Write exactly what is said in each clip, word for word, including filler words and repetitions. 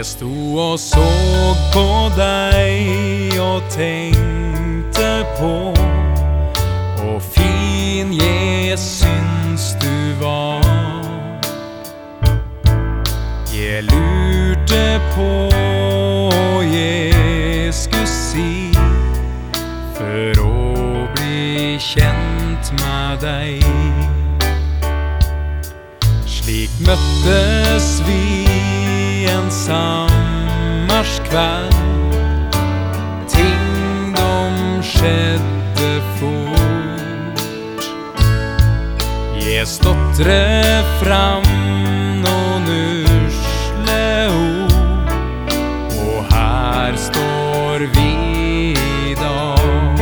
Jeg sto og så på deg og tenkte på hvor fin jeg syns du var. Jeg lurte på hva jeg skulle si for å bli kjent med deg. Slik møttes vi en sommerskveld. Ting de skjedde fort. Jeg stotret fram noen usle ord, og her står vi i dag.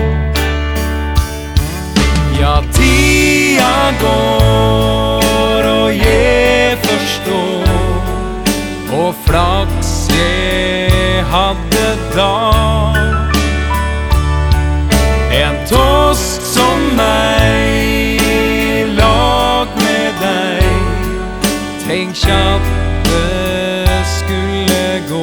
Ja, tida går, og jeg forstår og flaks jeg hadde da. En tosk som meg, lag med deg. Tenk at det skulle gå.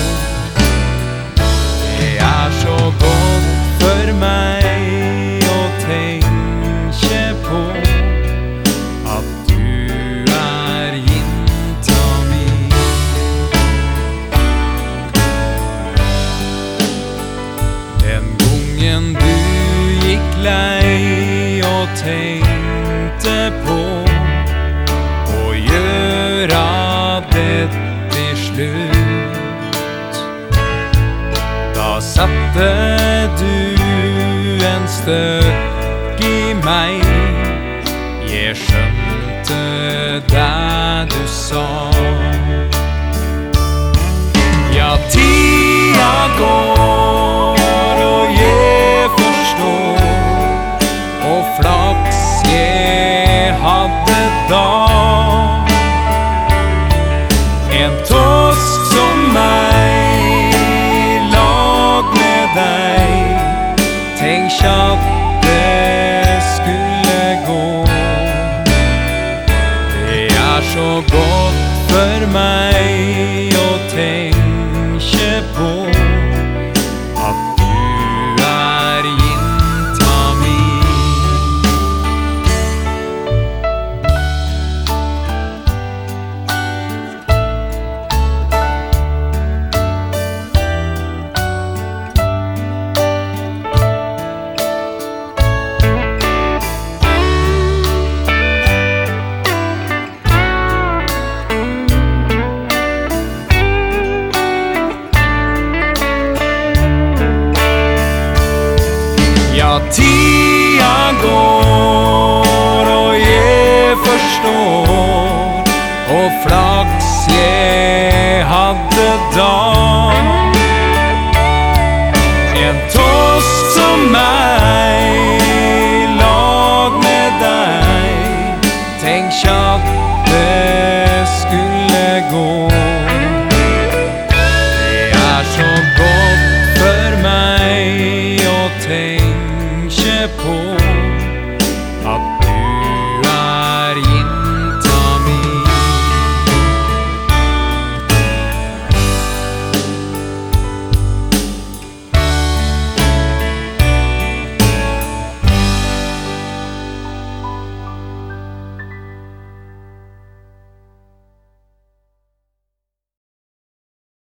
Det er så godt for meg å tenke på at du er jenta mi. Den gangen du gikk lei og tenkte på å gjøre det til slutt, da satte du en støkk i meg. Jeg skjønte det du sa. Ja, tida går, og jeg forstår, og flaks jeg hadde da. En tosk som meg, lag med deg. Tenk at det skulle gå. Det er så godt for meg å tenke på at du er jenta mi. Ja, tida går, og jeg forstår, og flaks jeg hadde da. En tosk som meg, lag med deg. Tenk at det skulle gå. Det er så godt for meg å tenke på